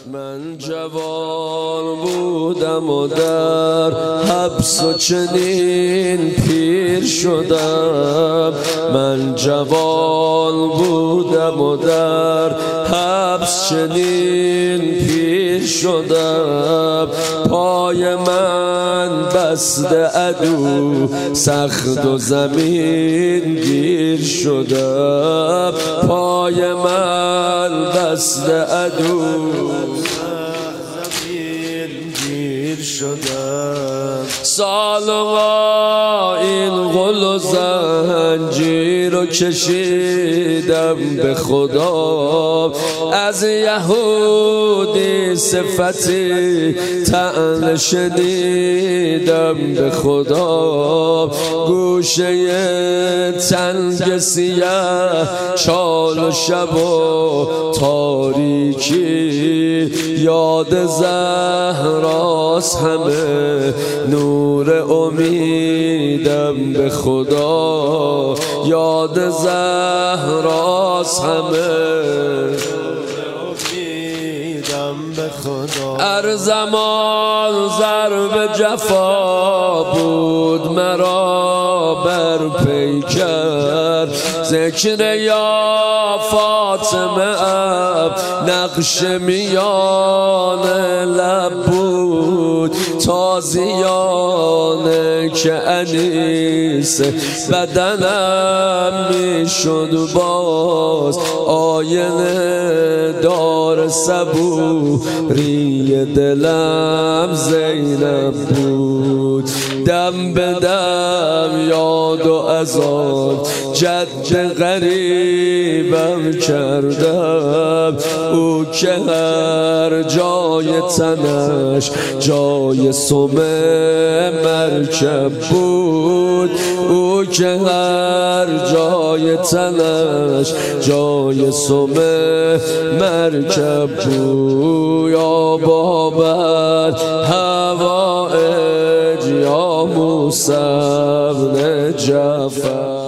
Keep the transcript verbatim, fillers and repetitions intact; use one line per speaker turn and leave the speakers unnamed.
من جوان بودم و در حبس و چنین پیر شدم. من جوان بودم و در حبس چنین پیر شدم. پای من بسته عدو سخت و زمین گیر شدم. پای من بسته عدو شدم. سالها این غل و زنجیر رو کشیدم به خدا. از یهودی صفتی طعن شنیدم به خدا. گوشه تنگ سیه چال و شب و تاریکی یاد زهراست. همه نور امیدم به خدا. یاد زهراست همه امیدم به خدا. هر زمان ضرب جفا بود مرا بر پیکر. ذکر یا فاطمه اب نقش میان لب بود. تازیانه که انیس بدنم میشد باز. آینه دار صبوری دلم زینب بود. دم به دم یاد و ازاد جد غریبم کردم. او که هر جای تنش جای سم مرکب بود. او که هر جای تنش جای سم مرکب بود. یا بابت هوایج یا موسی بن جعفر.